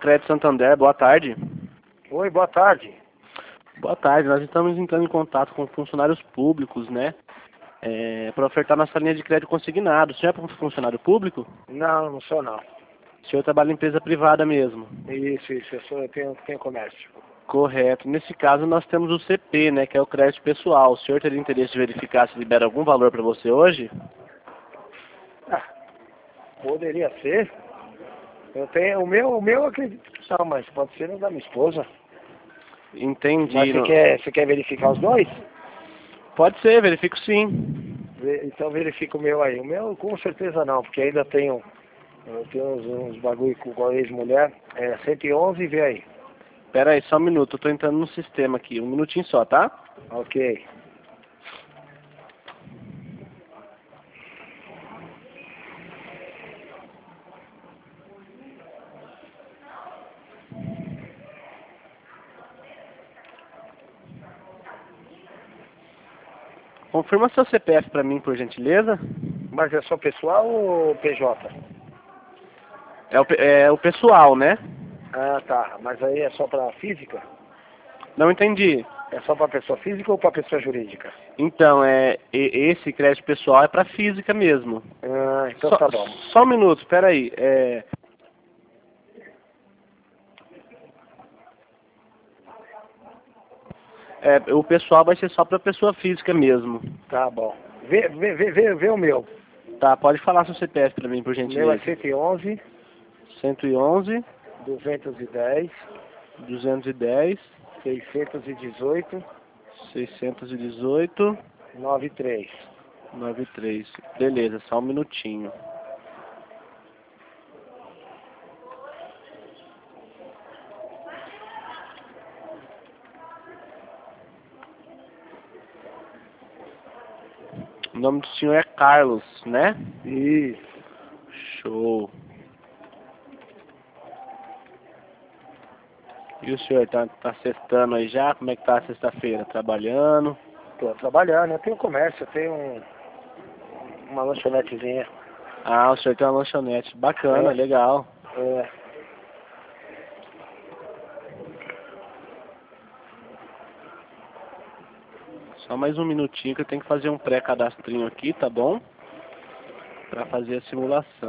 Crédito Santander, boa tarde. Oi, boa tarde. Boa tarde, nós estamos entrando em contato com funcionários públicos, né? Para ofertar nossa linha de crédito consignado. O senhor é funcionário público? Não, não sou não. O senhor trabalha em empresa privada mesmo? Isso, eu tenho comércio. Correto. Nesse caso nós temos o CP, né? Que é o crédito pessoal. O senhor teria interesse de verificar se libera algum valor para você hoje? Ah, poderia ser. Eu tenho, o meu eu acredito que não, mas pode ser no da minha esposa. Entendi. Mas você quer verificar os dois? Pode ser, verifico sim. Então verifica o meu aí. O meu com certeza não, porque ainda eu tenho uns bagulho com a ex-mulher. 111, vê aí. Pera aí, só um minuto, eu tô entrando no sistema aqui. Um minutinho só, tá? Ok. Confirma seu CPF para mim, por gentileza. Mas é só pessoal ou PJ? É o pessoal, né? Ah, tá. Mas aí é só para física? Não entendi. É só para pessoa física ou para pessoa jurídica? Então, esse crédito pessoal é para física mesmo. Ah, então Só, tá bom. só um minuto, espera aí. O pessoal vai ser só para pessoa física mesmo. Tá bom. Vê o meu. Tá, pode falar seu CPF para mim, por O meu é gentileza. 111 111 210 210 618 618 93. 93. Beleza, só um minutinho. O nome do senhor é Carlos, né? Isso. Show. E o senhor tá sextando aí já? Como é que tá a sexta-feira? Trabalhando? Tô trabalhando, eu tenho comércio, eu tenho uma lanchonetezinha. Ah, o senhor tem uma lanchonete. Bacana, legal. É. Só mais um minutinho que eu tenho que fazer um pré-cadastrinho aqui, tá bom? Pra fazer a simulação.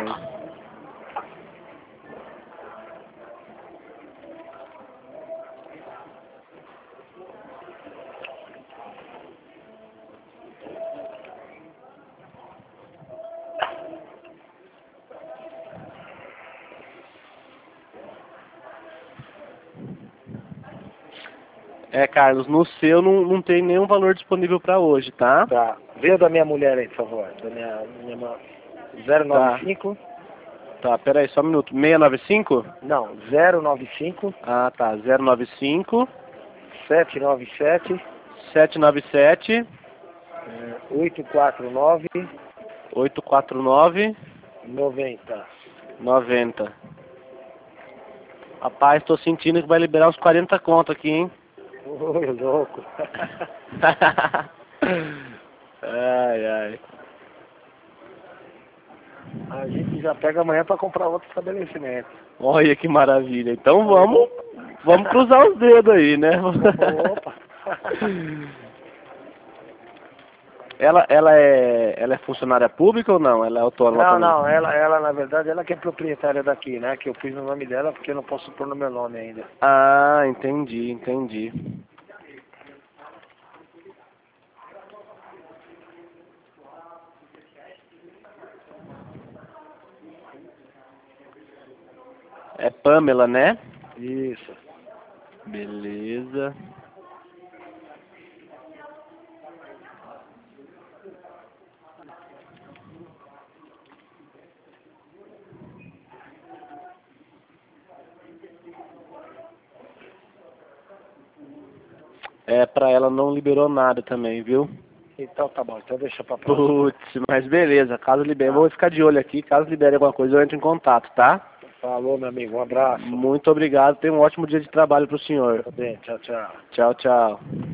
Carlos, no seu não tem nenhum valor disponível pra hoje, tá? Tá. Vê o da minha mulher aí, por favor. Da minha 095. Tá, pera aí, só um minuto. 695? Não, 095 Ah, tá. 095 797 797 849 849 90. 90. Rapaz, tô sentindo que vai liberar uns 40 conto aqui, hein? Oi, louco. Ai, ai. A gente já pega amanhã para comprar outro estabelecimento. Olha que maravilha. Então vamos cruzar os dedos aí, né? Opa. Ela é funcionária pública ou não? Ela é autônoma também? Não, ela na verdade, ela que é proprietária daqui, né? Que eu fiz no nome dela porque eu não posso pôr no meu nome ainda. Ah, entendi. É Pamela, né? Isso. Beleza. Pra ela não liberou nada também, viu? Então tá bom, então deixa pra próxima. Putz, mas beleza, caso libere, vou ficar de olho aqui, caso libere alguma coisa eu entro em contato, tá? Falou, meu amigo, um abraço. Muito obrigado, tenha um ótimo dia de trabalho pro senhor. Tá bem, tchau, tchau. Tchau, tchau.